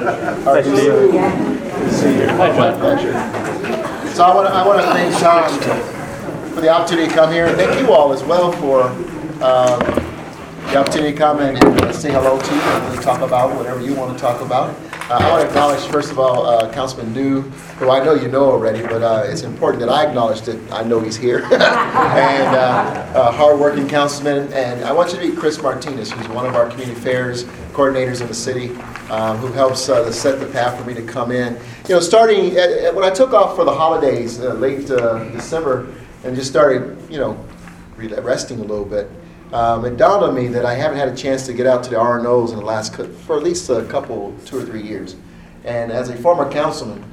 Nice to see you. Good to see you. Hi, My pleasure. So I want to thank Sean for the opportunity to come here, and thank you all as well for the opportunity to come and say hello to you and talk about whatever you want to talk about. I want to acknowledge, first of all, Councilman New, who I know you know already, but it's important that I acknowledge that I know he's here, and hardworking councilman. And I want you to meet Chris Martinez, who's one of our community affairs coordinators in the city, who helps set the path for me to come in. You know, starting when I took off for the holidays, late December, and just started, you know, resting a little bit. It dawned on me that I haven't had a chance to get out to the R&Os in the last, for at least a couple, 2 or 3 years. And as a former councilman,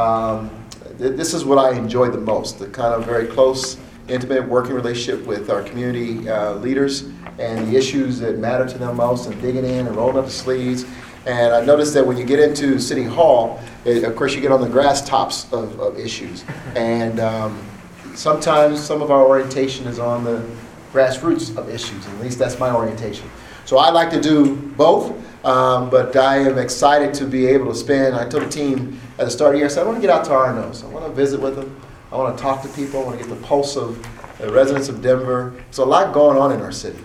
this is what I enjoy the most, the kind of very close, intimate working relationship with our community leaders and the issues that matter to them most, and digging in and rolling up the sleeves. And I noticed that when you get into City Hall, of course you get on the grass tops of issues. And sometimes some of our orientation is on the grassroots of issues, and at least that's my orientation. So I like to do both, but I am excited to be able to spend, I told the team at the start of the year, I said, I want to get out to R&Os. I want to visit with them. I want to talk to people. I want to get the pulse of the residents of Denver. There's a lot going on in our city.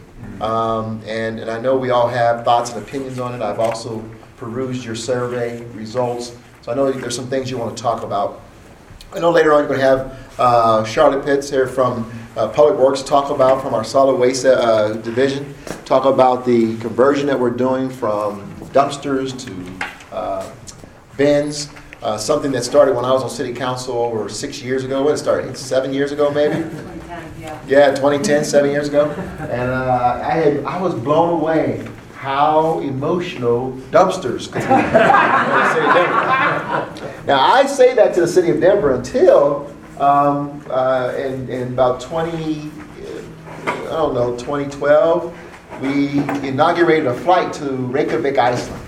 And I know we all have thoughts and opinions on it. I've also perused your survey results. So I know there's some things you want to talk about. I know later on you're going to have Charlotte Pitts here from Public Works talk about, from our solid waste division, talk about the conversion that we're doing from dumpsters to bins. Something that started when I was on city council over 6 years ago. When it started? 7 years ago, maybe? 2010, yeah. Yeah, 2010, 7 years ago. And I was blown away how emotional dumpsters could be in the city of Denver. Now, I say that to the city of Denver until in about 2012, we inaugurated a flight to Reykjavik, Iceland.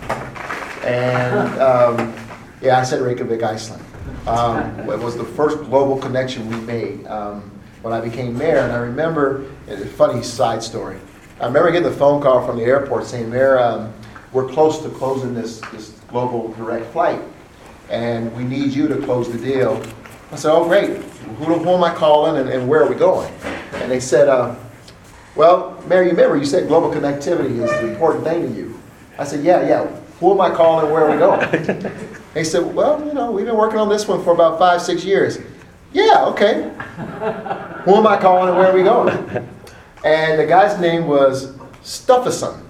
And yeah, I said Reykjavik, Iceland. It was the first global connection we made when I became mayor. And I remember, a funny side story, I remember getting the phone call from the airport saying, Mayor, we're close to closing this global direct flight, and we need you to close the deal. I said, oh, great. Who am I calling, and where are we going? And they said, well, Mayor, you remember you said global connectivity is the important thing to you. I said, yeah. Who am I calling, and where are we going? They said, well, you know, we've been working on this one for about 5-6 years. Yeah, okay. Who am I calling, and where are we going? And the guy's name was Stuffason.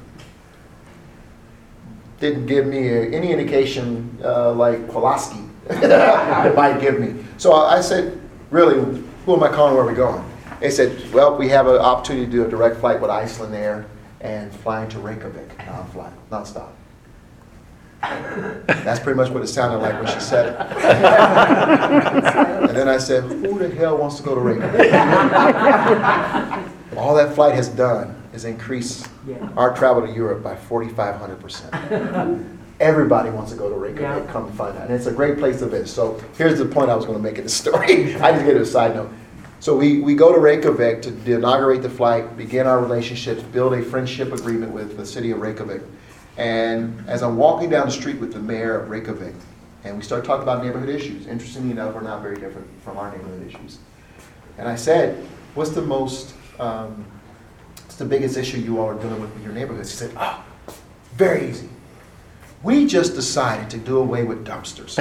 Didn't give me any indication like Pulaski it might give me. So I said, really, who am I calling, where are we going? They said, well, we have an opportunity to do a direct flight with Iceland Air and flying to Reykjavik non-stop. That's pretty much what it sounded like when she said it. And then I said, who the hell wants to go to Reykjavik? All that flight has done is increase our travel to Europe by 4,500%. Everybody wants to go to Reykjavik, come and find out. And it's a great place to visit. So here's the point I was going to make in the story. I just get a side note. So we go to Reykjavik to inaugurate the flight, begin our relationships, build a friendship agreement with the city of Reykjavik. And as I'm walking down the street with the mayor of Reykjavik, and we start talking about neighborhood issues, interestingly enough, are not very different from our neighborhood issues. And I said, what's the biggest issue you all are dealing with in your neighborhoods? He said, oh, very easy. We just decided to do away with dumpsters.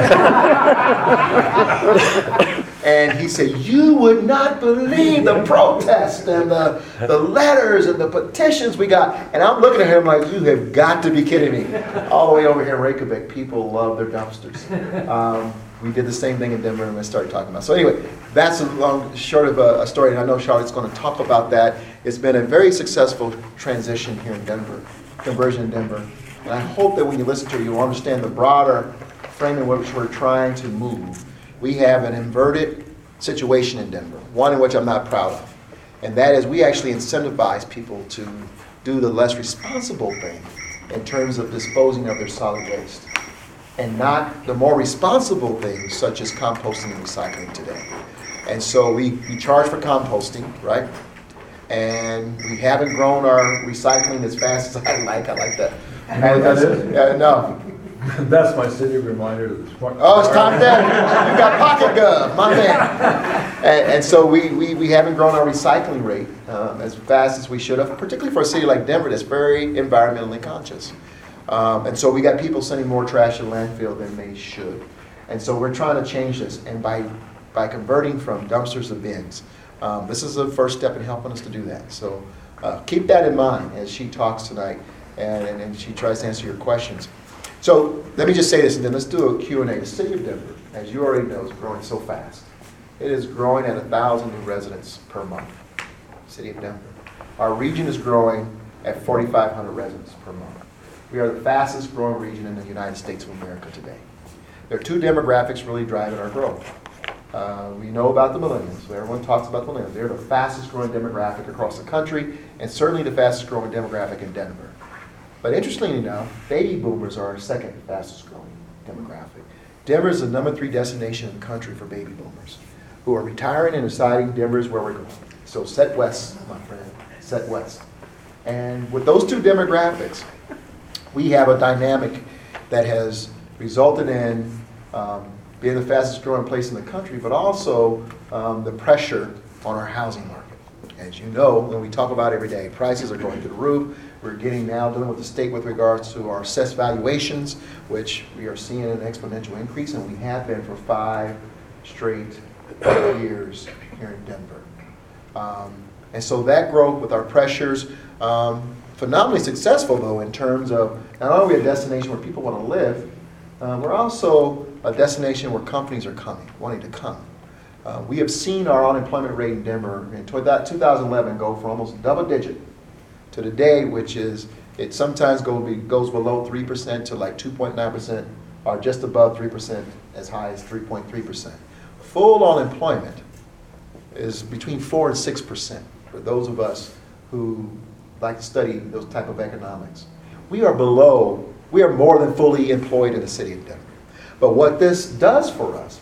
And he said, you would not believe the protests and the letters and the petitions we got. And I'm looking at him like, you have got to be kidding me. All the way over here in Reykjavik, people love their dumpsters. We did the same thing in Denver, and we started talking about it. So anyway, that's short of a story, and I know Charlotte's going to talk about that. It's been a very successful transition here in Denver, conversion in Denver. And I hope that when you listen to it, you'll understand the broader frame in which we're trying to move. We have an inverted situation in Denver, one in which I'm not proud of. And that is we actually incentivize people to do the less responsible thing in terms of disposing of their solid waste, and not the more responsible things such as composting and recycling today. And so we charge for composting, right? And we haven't grown our recycling as fast as I like. I like that. No. That's my city reminder this morning. Oh, it's time then. You got pocket gov, my man. And so we haven't grown our recycling rate as fast as we should have, particularly for a city like Denver that's very environmentally conscious. And so we got people sending more trash to landfill than they should. And so we're trying to change this. And by converting from dumpsters to bins, this is the first step in helping us to do that. So keep that in mind as she talks tonight and she tries to answer your questions. So let me just say this, and then let's do a Q&A. The city of Denver, as you already know, is growing so fast. It is growing at 1,000 new residents per month. City of Denver. Our region is growing at 4,500 residents per month. We are the fastest growing region in the United States of America today. There are two demographics really driving our growth. We know about the millennials. Everyone talks about the millennials. They're the fastest growing demographic across the country, and certainly the fastest growing demographic in Denver. But interestingly enough, baby boomers are our second fastest growing demographic. Denver is the #3 destination in the country for baby boomers who are retiring and deciding Denver is where we're going. So set west, my friend, set west. And with those two demographics, we have a dynamic that has resulted in being the fastest growing place in the country, but also the pressure on our housing market. As you know, when we talk about every day, prices are going through the roof. We're dealing with the state with regards to our assessed valuations, which we are seeing an exponential increase, and we have been for 5 straight years here in Denver. And so that growth with our pressures, phenomenally successful though in terms of not only a destination where people want to live, we're also a destination where companies are wanting to come. We have seen our unemployment rate in Denver in 2011 go from almost double digit to today, which is, it sometimes goes below 3% to like 2.9%, or just above 3%, as high as 3.3%. Full unemployment is between 4 and 6% for those of us who like to study those type of economics. We are more than fully employed in the city of Denver. But what this does for us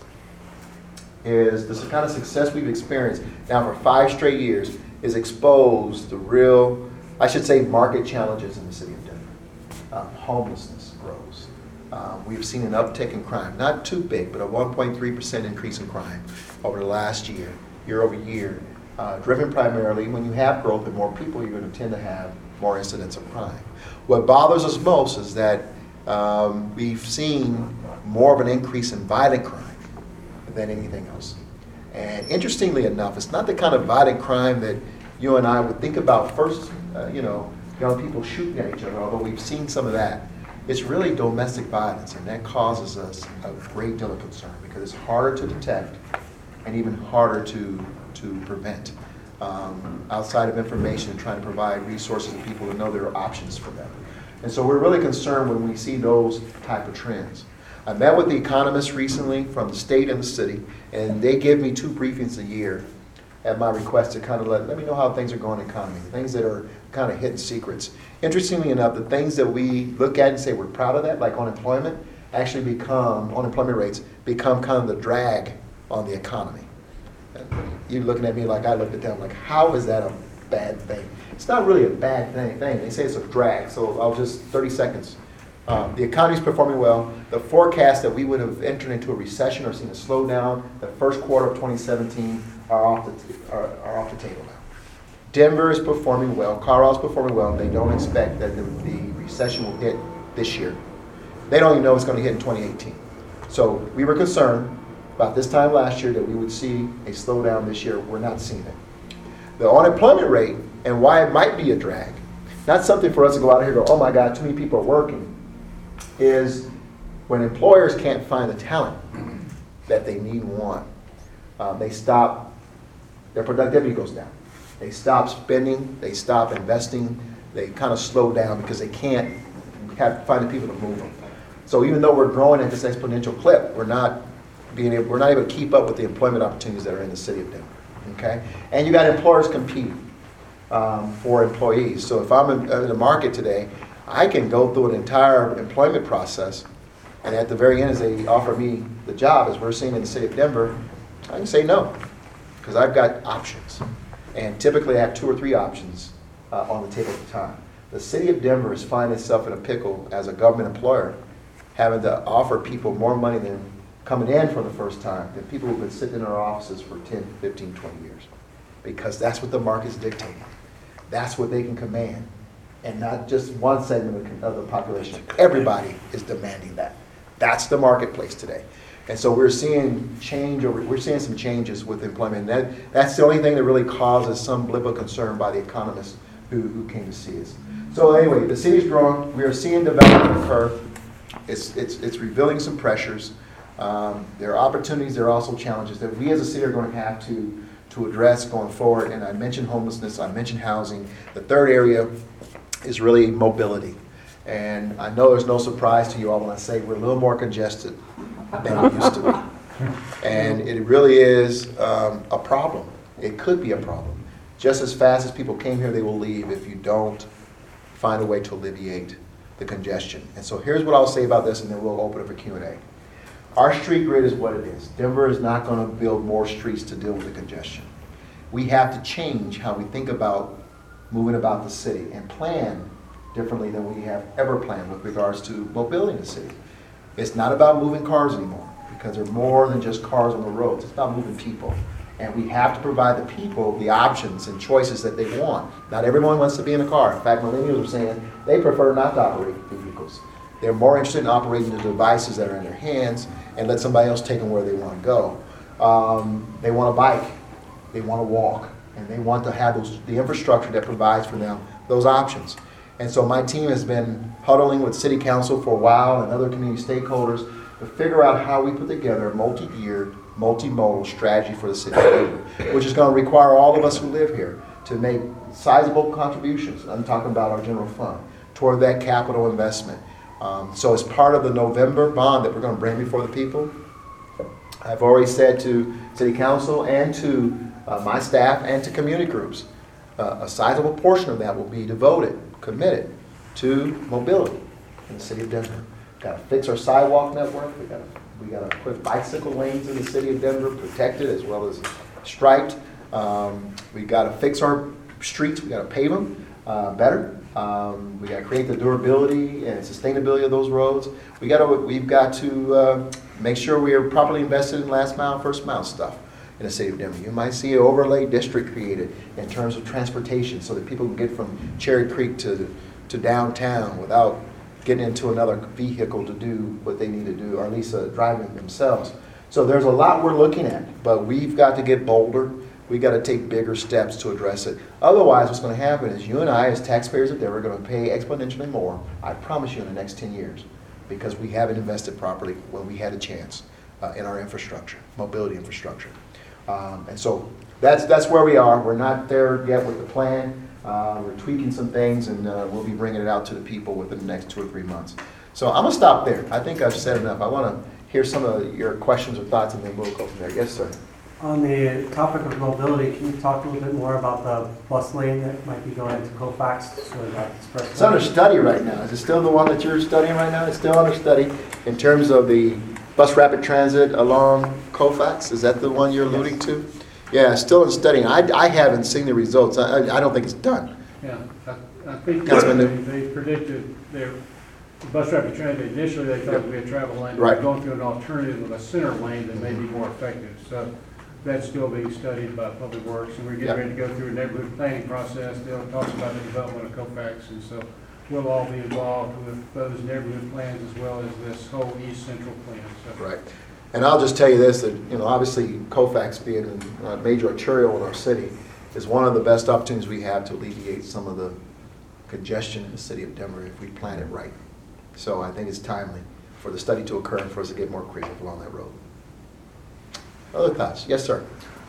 is this kind of success we've experienced now for 5 straight years is exposed the real, I should say, market challenges in the city of Denver. Homelessness grows. We've seen an uptick in crime, not too big, but a 1.3% increase in crime over the last year over year, driven primarily when you have growth and more people, you're going to tend to have more incidents of crime. What bothers us most is that we've seen more of an increase in violent crime than anything else. And interestingly enough, it's not the kind of violent crime that you and I would think about first, young people shooting at each other, although we've seen some of that. It's really domestic violence, and that causes us a great deal of concern because it's harder to detect and even harder to prevent. Outside of information and trying to provide resources to people to know there are options for them. And so we're really concerned when we see those type of trends. I met with the economists recently from the state and the city, and they give me 2 briefings a year at my request to kind of let me know how things are going in the economy, things that are kind of hidden secrets. Interestingly enough, the things that we look at and say we're proud of that, like unemployment rates become kind of the drag on the economy. You're looking at me like I looked at them, like, how is that a bad thing? It's not really a bad thing. They say it's a drag, so I'll just, 30 seconds. The economy is performing well. The forecast that we would have entered into a recession or seen a slowdown the first quarter of 2017 are off the table now. Denver is performing well. Colorado's performing well. They don't expect that the recession will hit this year. They don't even know it's going to hit in 2018. So we were concerned about this time last year that we would see a slowdown this year. We're not seeing it. The unemployment rate and why it might be a drag, not something for us to go out here and go, oh my God, too many people are working, is when employers can't find the talent that they need and want, their productivity goes down. They stop spending, they stop investing, they kind of slow down because they can't find the people to move them. So even though we're growing at this exponential clip, we're not able to keep up with the employment opportunities that are in the city of Denver. Okay, and you got employers competing for employees. So if I'm in the market today, I can go through an entire employment process, and at the very end, as they offer me the job, as we're seeing in the city of Denver, I can say no, because I've got options. And typically I have 2 or 3 options on the table at the time. The city of Denver is finding itself in a pickle as a government employer having to offer people more money than coming in for the first time than people who've been sitting in our offices for 10, 15, 20 years. Because that's what the market's dictating. That's what they can command. And not just one segment of the population. Everybody is demanding that. That's the marketplace today. And so we're seeing some changes with employment. That's the only thing that really causes some blip of concern by the economists who came to see us. So anyway, the city's growing. We are seeing development occur. It's revealing some pressures. There are opportunities. There are also challenges that we as a city are going to have to address going forward. And I mentioned homelessness. I mentioned housing. The third area is really mobility. And I know there's no surprise to you all when I say we're a little more congested than we used to be. And it really is a problem. It could be a problem. Just as fast as people came here, they will leave if you don't find a way to alleviate the congestion. And so here's what I'll say about this, and then we'll open it for Q&A. Our street grid is what it is. Denver is not going to build more streets to deal with the congestion. We have to change how we think about moving about the city and plan differently than we have ever planned with regards to mobility in the city. It's not about moving cars anymore, because there are more than just cars on the roads. It's about moving people. And we have to provide the people the options and choices that they want. Not everyone wants to be in a car. In fact, millennials are saying they prefer not to operate vehicles. They're more interested in operating the devices that are in their hands and let somebody else take them where they want to go. They want a bike. They want to walk. And they want to have the infrastructure that provides for them those options. And so my team has been huddling with City Council for a while and other community stakeholders to figure out how we put together a multi-year, multimodal strategy for the city of Denver, which is going to require all of us who live here to make sizable contributions, I'm talking about our general fund, toward that capital investment. So as part of the November bond that we're going to bring before the people, I've already said to City Council and to my staff and to community groups, a sizable portion of that will be devoted, committed to mobility in the city of Denver. Got to fix our sidewalk network. We got to put bicycle lanes in the city of Denver, protected as well as striped. We got to fix our streets. We got to pave them better. We got to create the durability and sustainability of those roads. We've got to make sure we are properly invested in last mile, first mile stuff in the city of Denver. You might see an overlay district created in terms of transportation so that people can get from Cherry Creek to downtown without getting into another vehicle to do what they need to do, or at least driving themselves. So there's a lot we're looking at, but we've got to get bolder. We've got to take bigger steps to address it. Otherwise, what's going to happen is you and I, as taxpayers of Denver, are going to pay exponentially more, I promise you, in the next 10 years, because we haven't invested properly when we had a chance in our infrastructure, mobility infrastructure. And so that's where we are. We're not there yet with the plan. We're tweaking some things, and we'll be bringing it out to the people within the next 2 or 3 months. So I'm going to stop there. I think I've said enough. I want to hear some of your questions or thoughts, and then we'll go from there. Yes, sir. On the topic of mobility, can you talk a little bit more about the bus lane that might be going to Colfax? It's under study right now. Is it still the one that you're studying right now? It's still under study in terms of the bus rapid transit along Colfax. Is that the one you're alluding to? Yeah, it's still in study. I haven't seen the results. I don't think it's done. Yeah, I think they predicted their bus rapid transit. Initially, they thought it would be a travel lane. Right. They're going through an alternative of a center lane that may be more effective. So that's still being studied by Public Works, and we're getting ready to go through a neighborhood planning process. They'll talk about the development of Colfax, and so we'll all be involved with those neighborhood plans as well as this whole East Central plan. So. Right. And I'll just tell you this, that obviously Colfax being a major arterial in our city is one of the best opportunities we have to alleviate some of the congestion in the city of Denver if we plan it right. So I think it's timely for the study to occur and for us to get more creative along that road. Other thoughts? Yes, sir.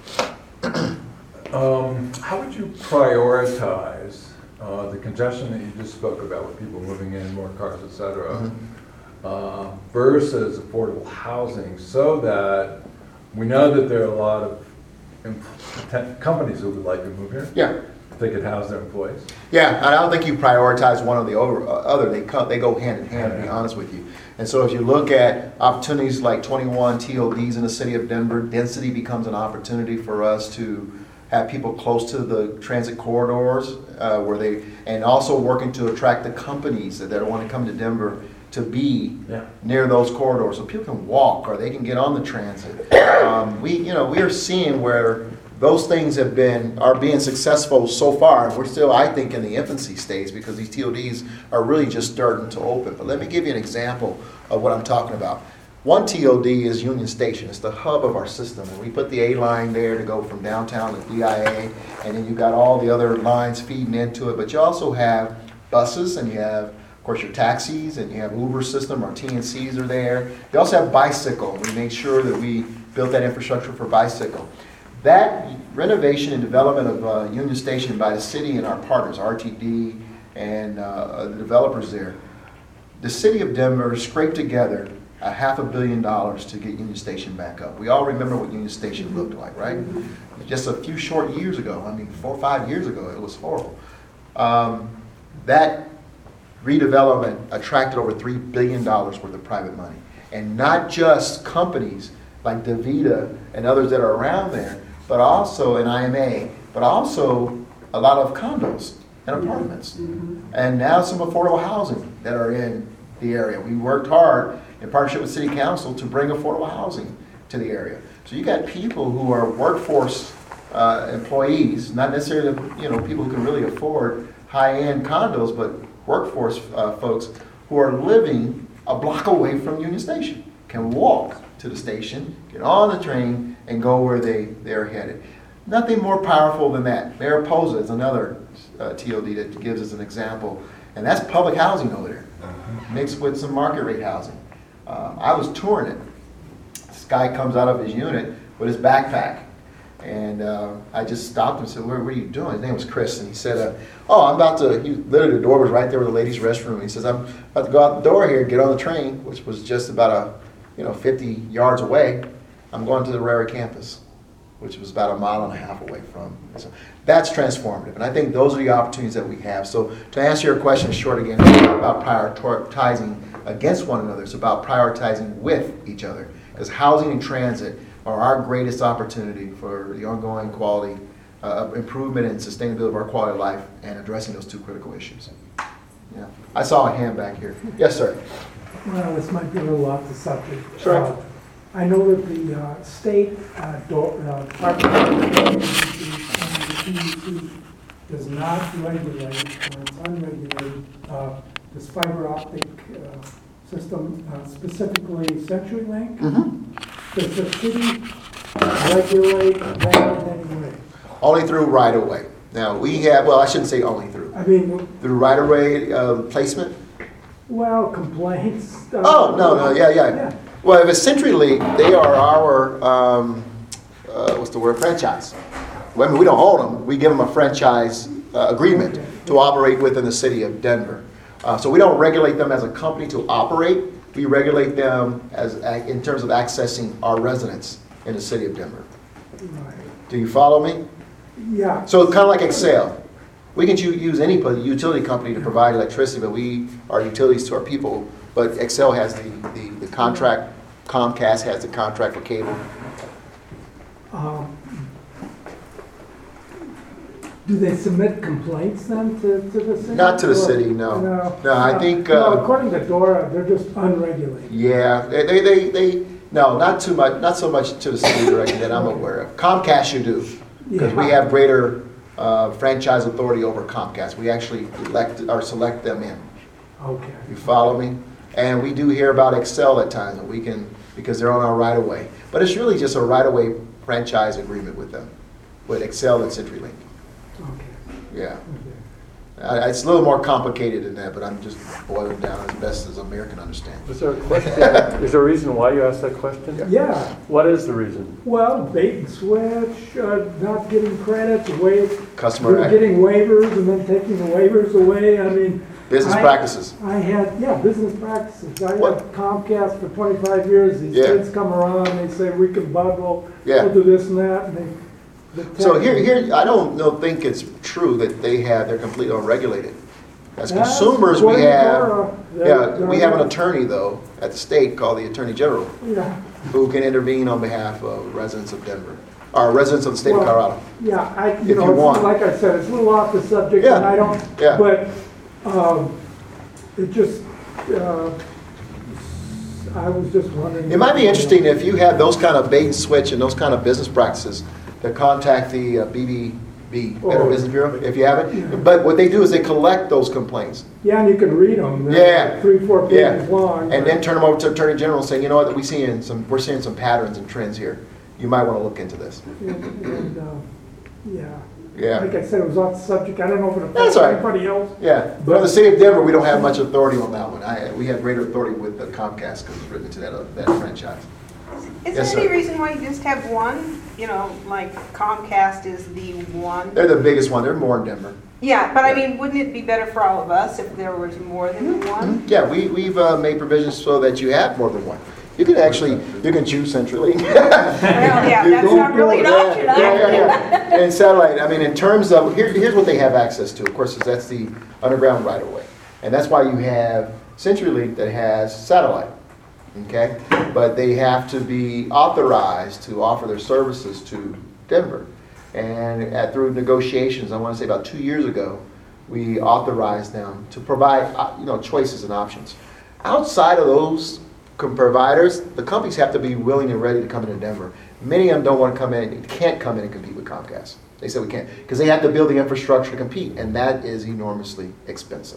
How would you prioritize the congestion that you just spoke about with people moving in, more cars, et cetera, versus affordable housing, so that we know that there are a lot of companies who would like to move here? Yeah. If they could house their employees? Yeah, and I don't think you prioritize one or the other. They go hand in hand, to be honest with you. And so if you look at opportunities like 21 TODs in the city of Denver, density becomes an opportunity for us to have people close to the transit corridors and also working to attract the companies that want to come to Denver to be Yeah. near those corridors, so people can walk or they can get on the transit. We are seeing where those things are being successful so far. We're still, I think, in the infancy stage because these TODs are really just starting to open. But let me give you an example of what I'm talking about. One TOD is Union Station. It's the hub of our system. And we put the A line there to go from downtown to DIA. And then you've got all the other lines feeding into it. But you also have buses, and you have, of course, your taxis, and you have Uber system. Our TNCs are there. You also have bicycle. We made sure that we built that infrastructure for bicycle. That renovation and development of Union Station by the city and our partners, RTD and the developers there, the city of Denver scraped together $500 million to get Union Station back up. We all remember what Union Station looked like, right? Just a few short years ago, 4 or 5 years ago, it was horrible. That redevelopment attracted over $3 billion worth of private money. And not just companies like DaVita and others that are around there, but also an IMA, but also a lot of condos and apartments. And now some affordable housing that are in the area. We worked hard in partnership with City Council to bring affordable housing to the area. So you got people who are workforce employees, not necessarily people who can really afford high-end condos, but workforce folks who are living a block away from Union Station, can walk to the station, get on the train, and go where they're headed. Nothing more powerful than that. Mariposa is another TOD that gives us an example, and that's public housing over there, mixed with some market rate housing. I was touring it. This guy comes out of his unit with his backpack, and I just stopped him and said, "What are you doing?" His name was Chris, and he said, I'm about to, literally the door was right there with the ladies' restroom. He says, "I'm about to go out the door here and get on the train," which was just about 50 yards away. "I'm going to the Raritan campus," which was about 1.5 miles away from. So that's transformative, and I think those are the opportunities that we have. So to answer your question short again, it's not about prioritizing against one another. It's about prioritizing with each other, because housing and transit are our greatest opportunity for the ongoing quality improvement and sustainability of our quality of life and addressing those two critical issues. Yeah, I saw a hand back here. Yes, sir. Well, this might be a little off the subject. Sure. I know that the state Department of Energy does not regulate, or it's unregulated, this fiber optic system, specifically CenturyLink. Mm-hmm. Does the city regulate that in any way? Only through right-of-way. Now, we have, well, I shouldn't say only through. I mean, Through right-of-way placement? well, complaints. Oh, no, yeah. Well, if it's CenturyLink, they are our, what's the word, franchise. Well, I mean, we don't own them. We give them a franchise agreement to operate within the city of Denver. So we don't regulate them as a company to operate. We regulate them as in terms of accessing our residents in the city of Denver. Right. Do you follow me? Yeah. So it's kind of like Excel. We can use any utility company to provide electricity, but we are utilities to our people. But Excel has the contract, Comcast has the contract for cable. Do they submit complaints then to the city? Not to the city, no. No, I think. No, according to Dora, they're just unregulated. Yeah, they no, not too much, not so much to the city directly that I'm aware of. Comcast you do, because we have greater franchise authority over Comcast. We actually elect or select them in. Okay. You follow me? And we do hear about Excel at times, and we can, because they're on our right-of-way. But it's really just a right-of-way franchise agreement with them, with Excel and CenturyLink. Okay. Yeah. Okay. It's a little more complicated than that, but I'm just boiling down as best as a mayor can understand. Is there a question? Is there a reason why you asked that question? Yeah. What is the reason? Well, bait and switch, not getting credits, Customer they're getting waivers and then taking the waivers away. I mean, business practices. I had, business practices. I What? had Comcast for 25 years. These Yeah. kids come around, they say we can bundle, Yeah. we'll do this and that, and So here, I don't think it's true that they're completely unregulated. As consumers, we have an attorney though at the state called the Attorney General Yeah, who can intervene on behalf of residents of Denver, or residents of the state of Colorado. yeah, If you want. like I said, it's a little off the subject, Yeah. and I don't, Yeah. but it just, I was just wondering. It might be interesting if you have those kind of bait and switch and those kind of business practices to contact the BBB, Better Oh. Business Bureau, if you haven't. But what they do is they collect those complaints. Yeah, and you can read them. Yeah. 3-4 Yeah. pages long. And then turn them over to Attorney General and say, you know what, we're seeing some patterns and trends here. You might want to look into this. Yeah. Yeah. Like I said, it was off the subject. I don't know if it That's affects all right. anybody else. Yeah, but the city of Denver, we don't have much authority on that one. We have greater authority with the Comcast because it's written into that franchise. Is Yes, there any sir. reason why you just have one? You know, like Comcast is the one? They're the biggest one. They're more in Denver. Yeah, but I Yeah. mean, wouldn't it be better for all of us if there was more than one? Yeah, we've made provisions so that you have more than one. You can choose centrally. Well, yeah, that's not really an option. Yeah. And satellite, I mean, in terms of, here's what they have access to. Of course, that's the underground right of way. And that's why you have CenturyLink that has satellite, okay? But they have to be authorized to offer their services to Denver. And through negotiations, I want to say about 2 years ago, we authorized them to provide, choices and options. Outside of those providers, the companies have to be willing and ready to come into Denver. Many of them don't want to come in, can't come in and compete with Comcast. They said we can't, because they have to build the infrastructure to compete, and that is enormously expensive.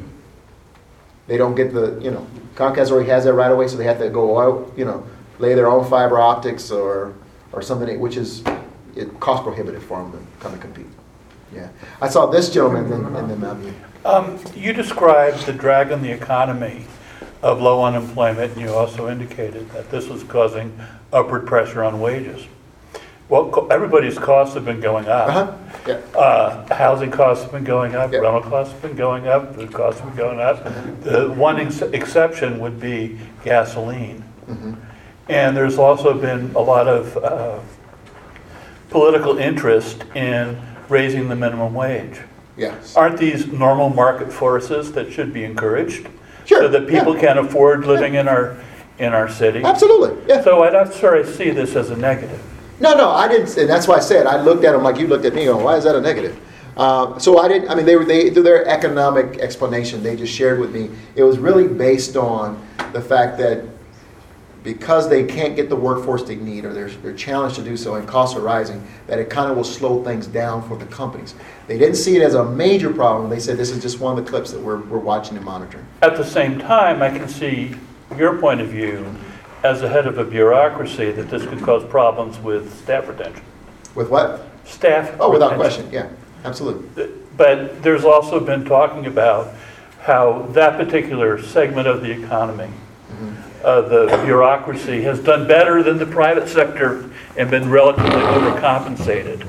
They don't get Comcast already has that right away, so they have to go out, lay their own fiber optics or something, which is cost prohibitive for them to come and compete. Yeah, I saw this gentleman in the Mountain View. You described the drag on the economy of low unemployment, and you also indicated that this was causing upward pressure on wages. Well, everybody's costs have been going up. Yeah. Housing costs have been going up, Yeah. rental costs have been going up, food costs have been going up. The one exception would be gasoline. Mm-hmm. And there's also been a lot of political interest in raising the minimum wage. Yes. Aren't these normal market forces that should be encouraged? Sure, So that people yeah. can afford living in our city? Absolutely. Yeah. So I don't sort of see this as a negative. No, I didn't, and that's why I said I looked at them like you looked at me. Going, why is that a negative? So I didn't. I mean, they through their economic explanation, they just shared with me. It was really based on the fact that because they can't get the workforce they need, or they're challenged to do so, and costs are rising, that it kind of will slow things down for the companies. They didn't see it as a major problem. They said this is just one of the clips that we're watching and monitoring. At the same time, I can see your point of view as the head of a bureaucracy that this could cause problems with staff retention. With what? Staff Oh, without retention. question. Yeah, absolutely. But there's also been talking about how that particular segment of the economy, the bureaucracy, has done better than the private sector and been relatively overcompensated.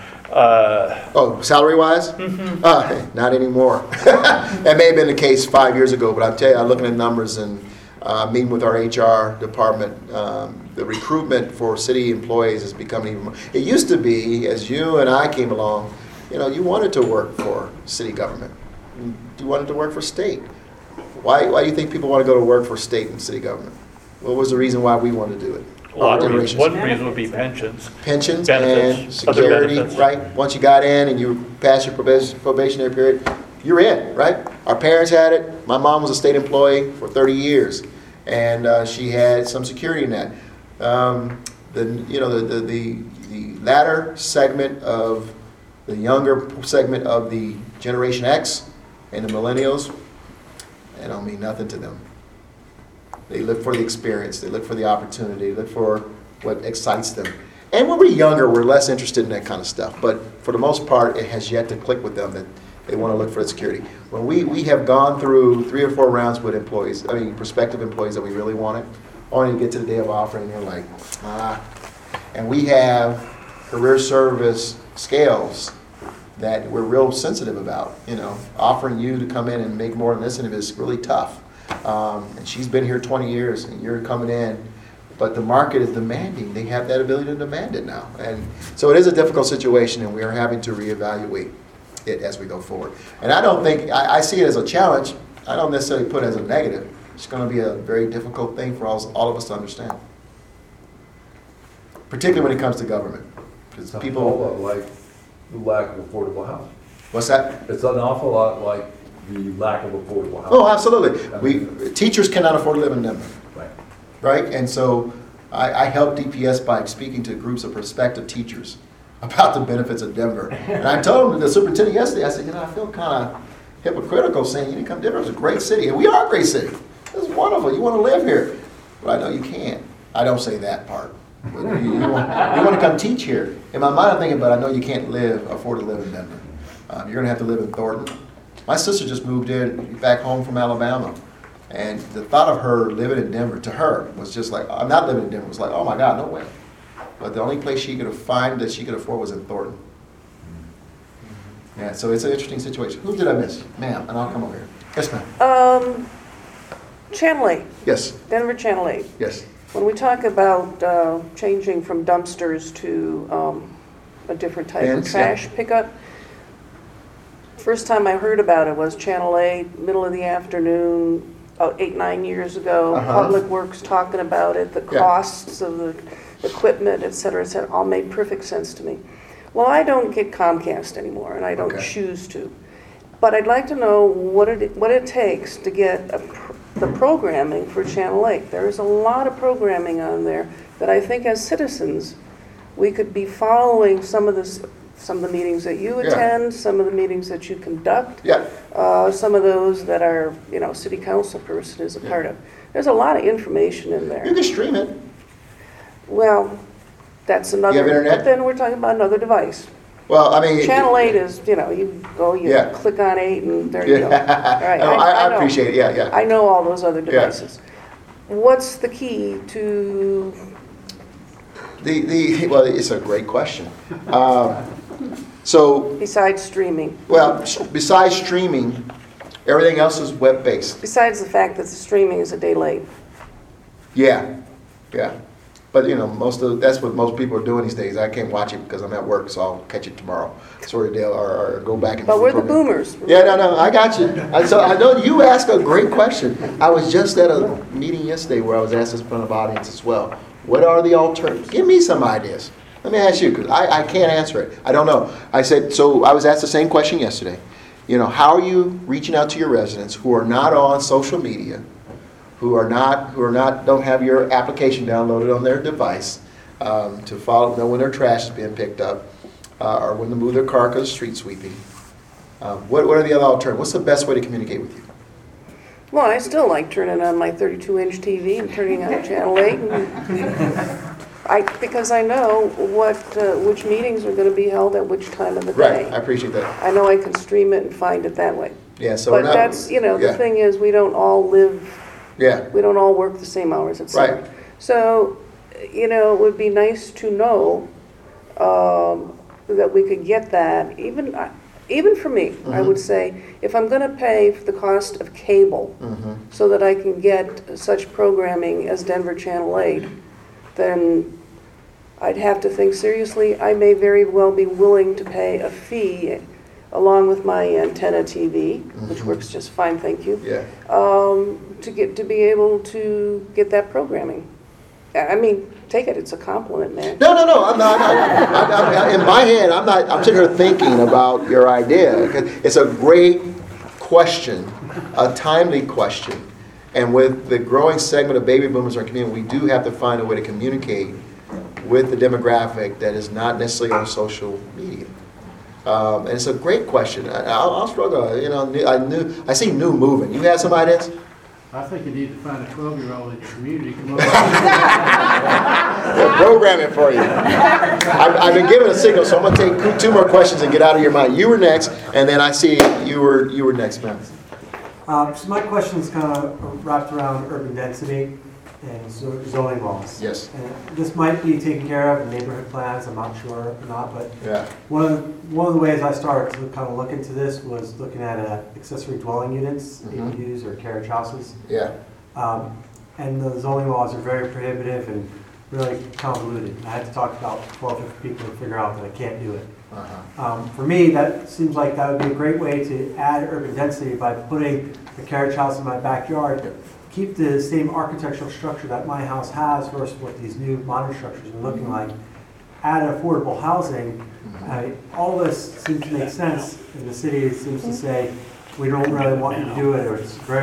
Salary-wise? Not anymore. That may have been the case 5 years ago, but I'll tell you, I'm looking at numbers and meeting with our HR department. The recruitment for city employees is becoming even more. It used to be, as you and I came along, you wanted to work for city government. You wanted to work for state. Why do you think people want to go to work for state and city government? What was the reason why we wanted to do it? A lot of Generations. reasons. One reason would be pensions. Pensions Benefits, and other security, benefits. right? Once you got in and you passed your probationary period, you're in, right? Our parents had it. My mom was a state employee for 30 years, and she had some security in that. The latter segment of the younger segment of the Generation X and the millennials, it don't mean nothing to them. They look for the experience. They look for the opportunity. They look for what excites them. And when we're younger, we're less interested in that kind of stuff. But for the most part, it has yet to click with them that they want to look for the security. When we have gone through 3 or 4 rounds with prospective employees that we really wanted, only to get to the day of offering, they're like, And we have career service scales that we're real sensitive about. Offering you to come in and make more than this is really tough. And she's been here 20 years, and you're coming in, but the market is demanding. They have that ability to demand it now. And so it is a difficult situation, and we are having to reevaluate it as we go forward. And I see it as a challenge. I don't necessarily put it as a negative. It's going to be a very difficult thing for all of us to understand, particularly when it comes to government. Because It's an awful lot like the lack of affordable housing. What's that? It's an awful lot like the lack of affordable housing. Oh, absolutely. Teachers cannot afford to live in Denver. Right. right? And so I helped DPS by speaking to groups of prospective teachers about the benefits of Denver. And I told the superintendent yesterday, I said, I feel kind of hypocritical saying you didn't come to Denver. It's a great city. And we are a great city. It's wonderful. You want to live here. But I know you can't. I don't say that part. You want to come teach here. In my mind, I'm thinking, but I know you can't afford to live in Denver. You're going to have to live in Thornton. My sister just moved in back home from Alabama. And the thought of her living in Denver, to her, was just like, I'm not living in Denver. It was like, oh my God, no way. But the only place she could find that she could afford was in Thornton. Yeah, so it's an interesting situation. Who did I miss? Ma'am, and I'll come over here. Yes, ma'am. Channel 8, Yes, Denver Channel 8. yes. When we talk about changing from dumpsters to a different type of Bins, yeah. trash pickup, first time I heard about it was Channel 8, middle of the afternoon, about 8-9 years ago. Uh-huh. Public Works talking about it, the Yeah. costs of the equipment, et cetera, all made perfect sense to me. Well, I don't get Comcast anymore, and I don't Okay. choose to. But I'd like to know what it takes to get the programming for Channel 8. There is a lot of programming on there that I think as citizens, we could be following some of the meetings that you Yeah. attend, some of the meetings that you conduct, Yeah, some of those that our city council person is a part of. There's a lot of information in there. you can stream it. Well, that's another. You have internet? But then we're talking about another device. Well, I mean. Channel 8 is, you go, you Yeah. click on 8 and there you go. All right, No, I know. appreciate it, yeah. I know all those other devices. What's the key to, Well, it's a great question. So, besides streaming? well, besides streaming, everything else is web-based. Besides the fact that the streaming is a day late? Yeah. But that's what most people are doing these days. I can't watch it because I'm at work, so I'll catch it tomorrow. Sorry, Dale, or go back and. But we're the boomers. Yeah, no, I got you. So I know you asked a great question. I was just at a meeting yesterday where I was asked this in front of audience as well. What are the alternatives? Give me some ideas. Let me ask you, because I can't answer it. I don't know. I said, so I was asked the same question yesterday. How are you reaching out to your residents who are not on social media, who don't have your application downloaded on their device to know when their trash is being picked up or when to move their car because of street sweeping? What are the other alternatives? What's the best way to communicate with you? Well, I still like turning on my 32-inch TV and turning on Channel 8. Because I know which meetings are going to be held at which time of the day. Right, I appreciate that. I know I can stream it and find it that way. Yeah, so But we're not, that's, the yeah. thing is, we don't all live, Yeah, we don't all work the same hours, et cetera. Right. So, it would be nice to know that we could get that, even for me, I would say, if I'm going to pay for the cost of cable so that I can get such programming as Denver Channel 8, then I'd have to think seriously. I may very well be willing to pay a fee along with my antenna TV, which works just fine, thank you, yeah. to be able to get that programming. I mean, take it, it's a compliment, man. No, I'm not. In my head, I'm sitting here thinking about your idea. It's a great question, a timely question. And with the growing segment of baby boomers in our community, we do have to find a way to communicate with the demographic that is not necessarily on social media. And it's a great question. I'll struggle. I see new moving. You have some ideas? I think you need to find a 12-year-old in your community. Come We'll program it for you. I've been given a signal, so I'm going to take 2 more questions and get out of your mind. You were next, and then I see you were next, man. So my question is kind of wrapped around urban density and zoning laws. Yes. And this might be taken care of in neighborhood plans, I'm not sure or not, but Yeah. one of the ways I started to kind of look into this was looking at accessory dwelling units, ADUs or carriage houses. Yeah. And the zoning laws are very prohibitive and really convoluted. I had to talk to about 12 different people to figure out that I can't do it. For me, that seems like that would be a great way to add urban density by putting a carriage house in my backyard. Keep the same architectural structure that my house has versus what these new modern structures are looking like. Add affordable housing. All this seems to make sense, and the city seems to say, we don't really want you to do it, or it's very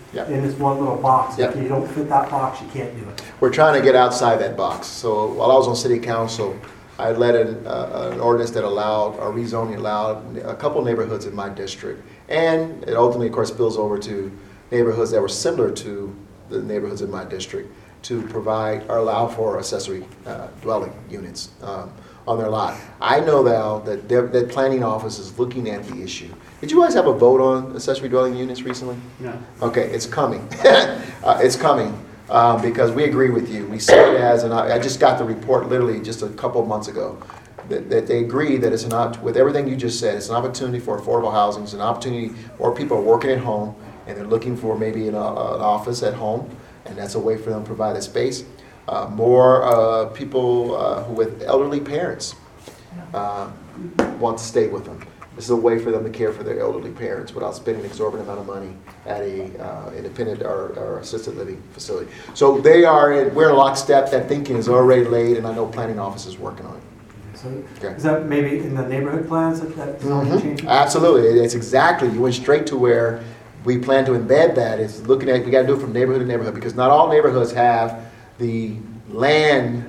Yeah. in this one little box. Yeah. If you don't fit that box, you can't do it. We're trying to get outside that box. So while I was on city council, I led an ordinance that allowed, or rezoning allowed, a couple neighborhoods in my district. And it ultimately, of course, spills over to neighborhoods that were similar to the neighborhoods in my district to provide or allow for accessory dwelling units on their lot. I know now that that planning office is looking at the issue. Did you guys have a vote on accessory dwelling units recently? No. Okay, it's coming. It's coming because we agree with you. We see it as, and I just got the report literally just a couple of months ago, that they agree that it's not, with everything you just said, it's an opportunity for affordable housing, it's an opportunity where people are working at home and they're looking for maybe an office at home, and that's a way for them to provide a space. More people who with elderly parents want to stay with them. This is a way for them to care for their elderly parents without spending an exorbitant amount of money at a independent or assisted living facility. So we're in lockstep. That thinking is already laid, and I know planning office is working on it. So Okay. is that maybe in the neighborhood plans that zoning change? Absolutely, it's exactly. You went straight to where we plan to embed that. Is looking at, we got to do it from neighborhood to neighborhood because not all neighborhoods have the land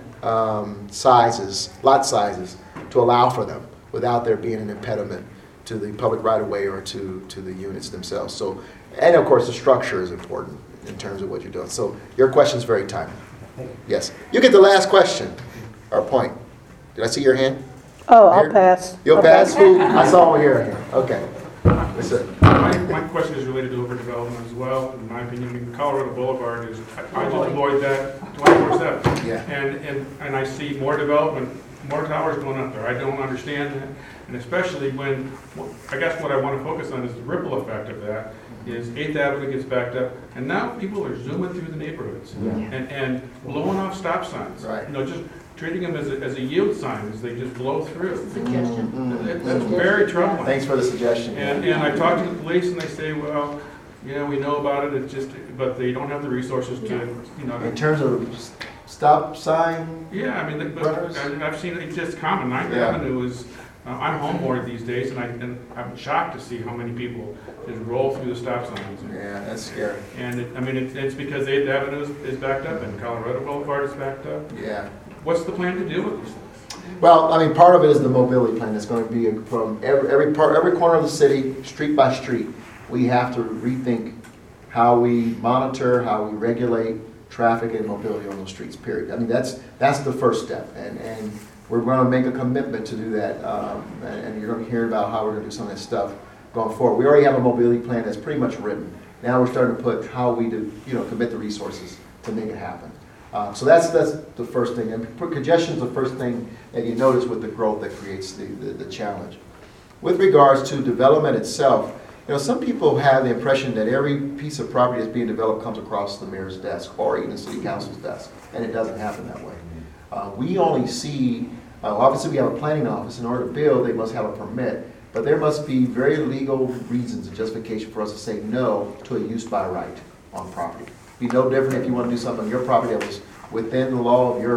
lot sizes to allow for them without there being an impediment to the public right-of-way or to the units themselves. So, and of course, the structure is important in terms of what you're doing. So your question is very timely. Yes. You get the last question or point. Did I see your hand? Oh, Here? I'll pass. You'll pass? Who? I saw one here. Okay. That's it. My question is related to overdevelopment as well. In my opinion, I mean, Colorado Boulevard is, I just avoid that 24/7. Yeah. And I see more development, more towers going up there. I don't understand that. And especially when, I guess what I want to focus on is the ripple effect of that, is 8th Avenue gets backed up, and now people are zooming through the neighborhoods and blowing off stop signs. Right. You know, just treating them as a yield sign as they just blow through. Suggestion. That's very troubling. Thanks for the suggestion. And I talk to the police and they say, well, yeah, we know about it, it's just, but they don't have the resources to, you know. In terms of stop sign, Yeah, I mean, but runners? I've seen it, it's just common. 9th Yeah. Avenue is, I'm home more these days and I'm shocked to see how many people just roll through the stop signs. yeah, that's scary. And it's because 8th Avenue is backed up and Colorado Boulevard is backed up. Yeah. What's the plan to deal with these things? Well, I mean, part of it is the mobility plan that's going to be from every corner of the city, street by street. We have to rethink how we monitor, how we regulate traffic and mobility on those streets, period. I mean, that's the first step. And we're going to make a commitment to do that. And you're going to hear about how we're going to do some of that stuff going forward. We already have a mobility plan that's pretty much written. Now we're starting to put how we do, commit the resources to make it happen. So that's the first thing. And congestion is the first thing that you notice with the growth that creates the challenge. With regards to development itself, some people have the impression that every piece of property that's being developed comes across the mayor's desk or even the city council's desk, and it doesn't happen that way. We only see, obviously we have a planning office. In order to build, they must have a permit, but there must be very legal reasons and justification for us to say no to a use by right on property. Be no different if you want to do something on your property that was within the law of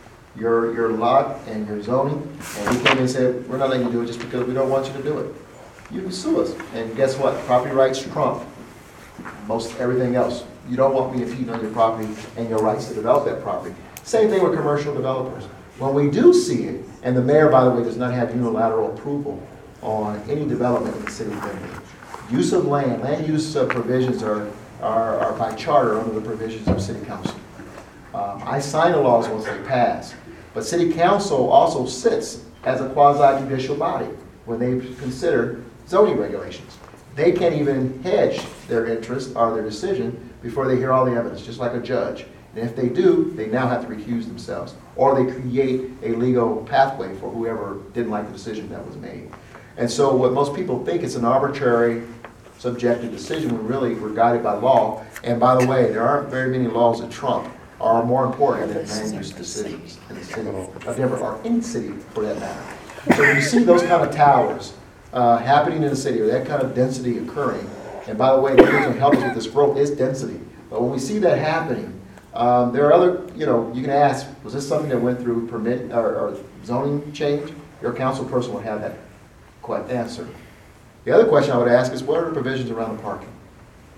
your lot and your zoning, and we came in and said, we're not letting you do it just because we don't want you to do it. You can sue us, and guess what? Property rights trump most everything else. You don't want me impeding on your property and your rights to develop that property. Same thing with commercial developers. When we do see it, and the mayor, by the way, does not have unilateral approval on any development in the city of Denver. Use of land use provisions are by charter under the provisions of city council. I sign the laws once they pass, but city council also sits as a quasi-judicial body when they consider zoning regulations. They can't even hedge their interest or their decision before they hear all the evidence, just like a judge. And if they do, they now have to recuse themselves, or they create a legal pathway for whoever didn't like the decision that was made. And so what most people think is an arbitrary, subjective decision when really we're guided by law. And by the way, there aren't very many laws that trump are more important than land use decisions in the city of Denver, or any city for that matter. So when you see those kind of towers happening in the city, or that kind of density occurring, and by the way, the thing that helps with this growth is density. But when we see that happening, there are other, you can ask, was this something that went through permit or zoning change? Your council person would have that answer. The other question I would ask is, what are the provisions around the parking?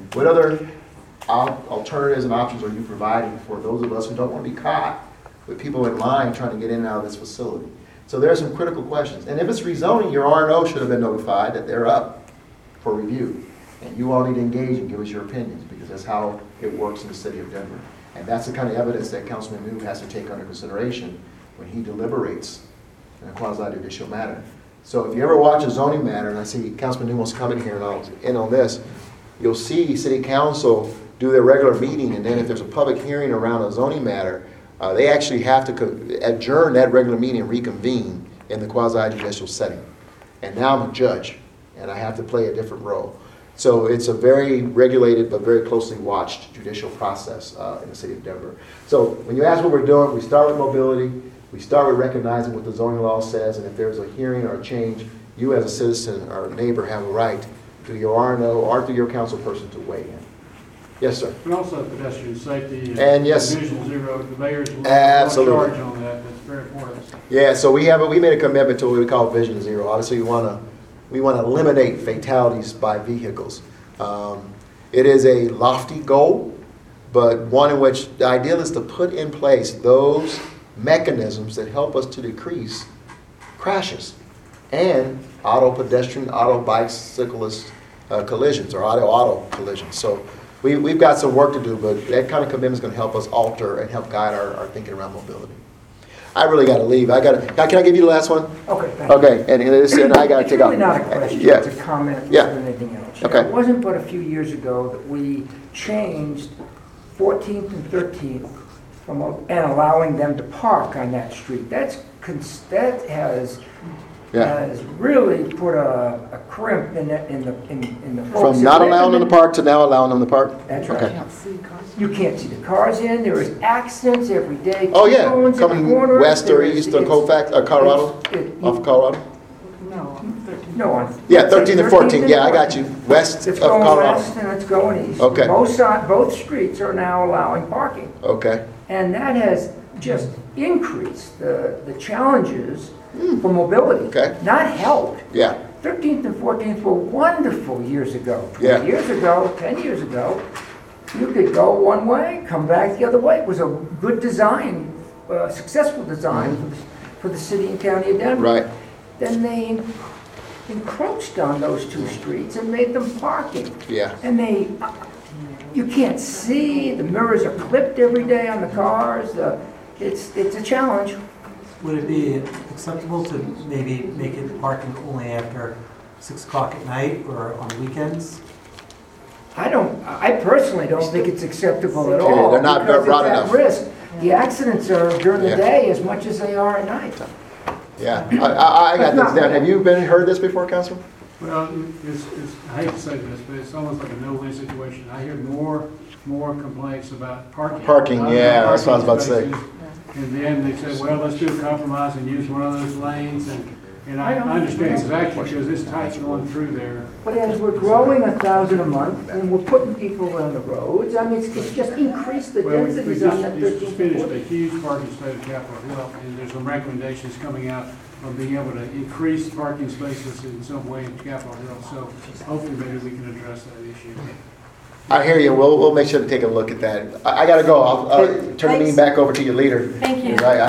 What other alternatives and options are you providing for those of us who don't want to be caught with people in line trying to get in and out of this facility? So there are some critical questions. And if it's rezoning, your R&O should have been notified that they're up for review. And you all need to engage and give us your opinions, because that's how it works in the city of Denver. And that's the kind of evidence that Councilman New has to take under consideration when he deliberates in a quasi-judicial matter. So if you ever watch a zoning matter, and I see Councilman New wants to come in here and I'll end on this, you'll see city council do their regular meeting, and then if there's a public hearing around a zoning matter, they actually have to adjourn that regular meeting and reconvene in the quasi-judicial setting. And now I'm a judge, and I have to play a different role. So it's a very regulated but very closely watched judicial process in the city of Denver. So when you ask what we're doing, we start with mobility, we start with recognizing what the zoning law says, and if there's a hearing or a change, you as a citizen or neighbor have a right through your R&O or through your council person to weigh in. Yes, sir. And also pedestrian safety. And yes. Vision Zero, the mayor's Absolutely. charge on that, that's very important. Yeah, so we made a commitment to what we call Vision Zero. Obviously, we want to eliminate fatalities by vehicles. It is a lofty goal, but one in which the ideal is to put in place those mechanisms that help us to decrease crashes and pedestrian, bicyclist collisions or auto collisions. So we've got some work to do, but that kind of commitment is going to help us alter and help guide our thinking around mobility. I really got to leave. Can I give you the last one? Okay, thank you. Okay, and I got to It's take off. really not a question, Yeah. it's a comment Yeah. more than anything else. Okay. It wasn't but a few years ago that we changed 14th and 13th and allowing them to park on that street. That has really put a crimp in the folks. From that not live allowing in them to park to now allowing them to park? That's right. Okay. You can't see the cars in. There is accidents every day. Oh, yeah, T-bones in the coming corners. west or There is- east of it's- Colorado, off of Colorado? No, on. Yeah, 13th and 14th, yeah, I got you, west of It's going Colorado. west and it's going east. Okay. Both streets are now allowing parking. Okay, And that has just increased the challenges for mobility. Okay. Not helped. yeah, 13th and 14th were wonderful years ago. Yeah. 20 years ago, 10 years ago, you could go one way, come back the other way. It was a good design, successful design for the city and county of Denver. right, Then they encroached on those two streets and made them parking. yeah. And you can't see, the mirrors are clipped every day on the cars. It's a challenge. Would it be acceptable to maybe make it parking only after 6 o'clock at night or on weekends? I personally don't think it's acceptable at Okay, all. they're not because broad it's enough. at risk. The accidents are during Yeah. the day as much as they are at night. Yeah, I got this down. Have you heard this before, Councilman? Well, I hate to say this, but it's almost like a no-win situation. I hear more complaints about parking. Parking, yeah, that's what I was about to say. Parking spaces. And then they say, well, let's do a compromise and use one of those lanes, and I understand exactly, because it's tight going through there. But as we're growing 1,000 a month and we're putting people on the roads, I mean, it's just increased the Well, we densities on that just 13th. finished a huge parking study at Capitol Hill, and there's some recommendations coming out on being able to increase parking spaces in some way in Capitol Hill, so hopefully maybe we can address that issue. I hear you. We'll make sure to take a look at that. I got to go. I'll turn the meeting back over to your leader. Thank you. I